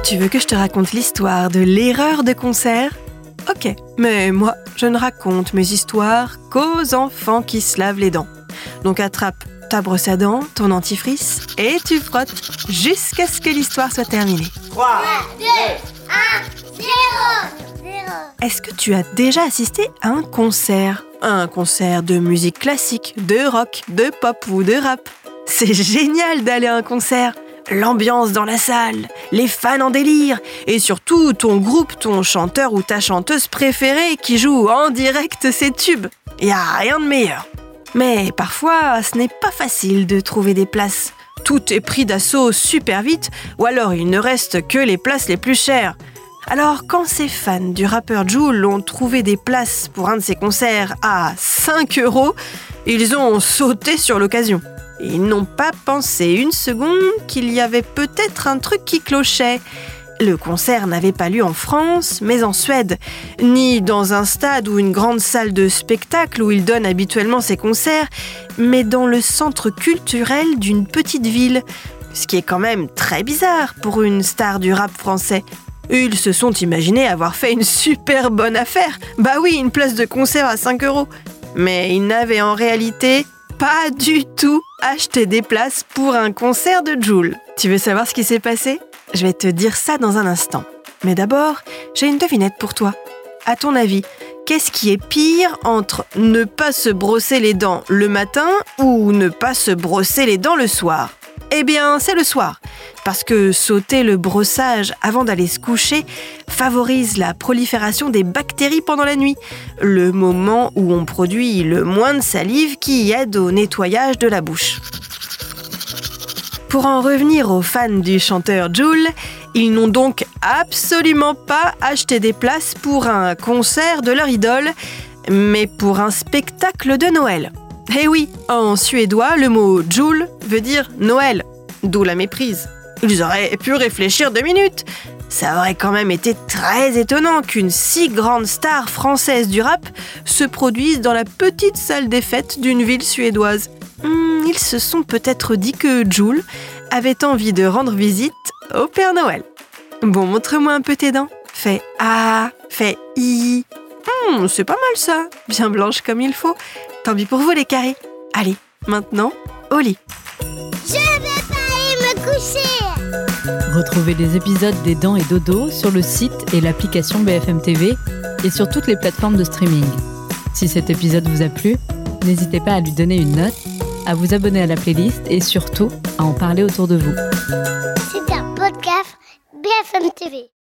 Tu veux que je te raconte l'histoire de l'erreur de concert ? Ok, mais moi, je ne raconte mes histoires qu'aux enfants qui se lavent les dents. Donc attrape ta brosse à dents, ton dentifrice, et tu frottes jusqu'à ce que l'histoire soit terminée. 3, 2, 1, 0. Est-ce que tu as déjà assisté à un concert ? Un concert de musique classique, de rock, de pop ou de rap ? C'est génial d'aller à un concert. L'ambiance dans la salle, les fans en délire, et surtout ton groupe, ton chanteur ou ta chanteuse préférée qui joue en direct ses tubes. Y a rien de meilleur. Mais parfois, ce n'est pas facile de trouver des places. Tout est pris d'assaut super vite, ou alors il ne reste que les places les plus chères. Alors, quand ces fans du rappeur Jul ont trouvé des places pour un de ses concerts à 5 €, ils ont sauté sur l'occasion. Ils n'ont pas pensé une seconde qu'il y avait peut-être un truc qui clochait. Le concert n'avait pas lieu en France, mais en Suède, ni dans un stade ou une grande salle de spectacle où il donne habituellement ses concerts, mais dans le centre culturel d'une petite ville. Ce qui est quand même très bizarre pour une star du rap français. Ils se sont imaginés avoir fait une super bonne affaire. Bah oui, une place de concert à 5 €. Mais ils n'avaient en réalité pas du tout acheté des places pour un concert de Jul. Tu veux savoir ce qui s'est passé ? Je vais te dire ça dans un instant. Mais d'abord, j'ai une devinette pour toi. À ton avis, qu'est-ce qui est pire entre ne pas se brosser les dents le matin ou ne pas se brosser les dents le soir ? Eh bien, c'est le soir. Parce que sauter le brossage avant d'aller se coucher favorise la prolifération des bactéries pendant la nuit, le moment où on produit le moins de salive qui aide au nettoyage de la bouche. Pour en revenir aux fans du chanteur Jul, ils n'ont donc absolument pas acheté des places pour un concert de leur idole, mais pour un spectacle de Noël. Eh oui, en suédois, le mot Jul veut dire Noël, d'où la méprise. Ils auraient pu réfléchir 2 minutes. Ça aurait quand même été très étonnant qu'une si grande star française du rap se produise dans la petite salle des fêtes d'une ville suédoise. Ils se sont peut-être dit que Jul avait envie de rendre visite au Père Noël. Bon, montre-moi un peu tes dents. Fais A, fais I. C'est pas mal ça, bien blanche comme il faut. Tant pis pour vous les carrés. Allez, maintenant, au lit. Je vais pas aller me coucher. Retrouvez les épisodes des Dents et Dodo sur le site et l'application BFM TV et sur toutes les plateformes de streaming. Si cet épisode vous a plu, n'hésitez pas à lui donner une note, à vous abonner à la playlist et surtout à en parler autour de vous. C'est un podcast BFM TV.